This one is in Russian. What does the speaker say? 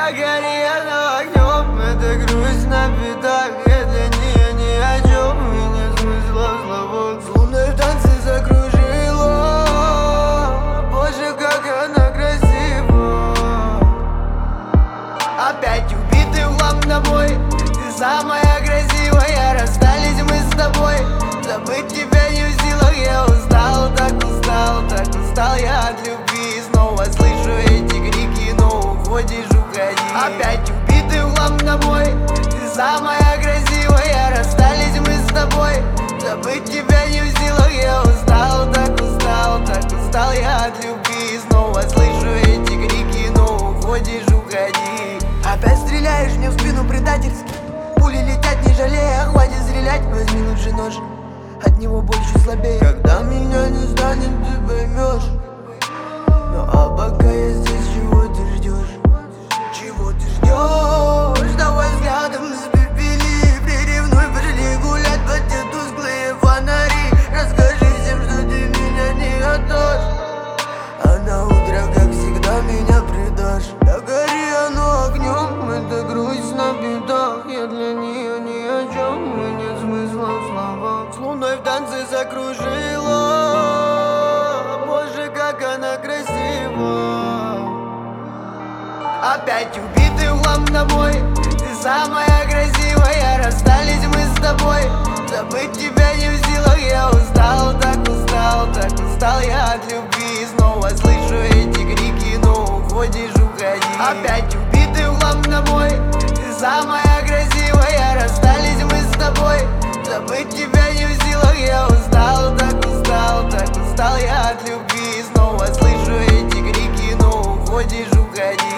гори оно огнем, это грусть на пятах. Я для нее ни о чем, и нет смысла в словах. С луной в танце закружила, боже, как она красива. Опять убитый в хлам тобой, ты самая красивая. Расстались мы с тобой, забыть тебя не в силах. Я устал, так устал, так устал я от любви. Снова слышу эти крики, но уходишь, уходи. Опять убитый в хлам тобой, ты самая красивая. Расстались мы с тобой, забыть тебя не в силах. Я устал, так устал, так устал я от любви. Снова слышу эти крики, но уходишь, уходи. Опять стреляешь мне в спину предательски, пули летят не жалея, хватит стрелять, возьми лучше нож, от него больше слабее. Когда меня не станет, ты поймешь. Ну а пока я здесь, чего ты ждешь? Чего ты ждешь? Давай взглядом испепели, приревнуй, пошли гулять под те тусклые фонари. Расскажи всем, что ты меня не отдашь, а на утро, как всегда, меня предашь. Да гори оно огнем, это грусть на бедах. Я для нее ни о чем, и нет смысла в словах. С луной в танце закружила, боже, как она красива. Опять убитый в хлам тобой, ты самая красивая. Расстались мы с тобой, забыть тебя не в силах. Я устал, так устал, так устал я от любви. Снова слышу эти крики, но уходишь, уходи. Опять убитый в хлам тобой, ты самая красивая. Расстались мы с тобой, забыть тебя не в силах. Я устал, так устал, так устал я от любви. Снова слышу эти крики, но уходишь, уходи.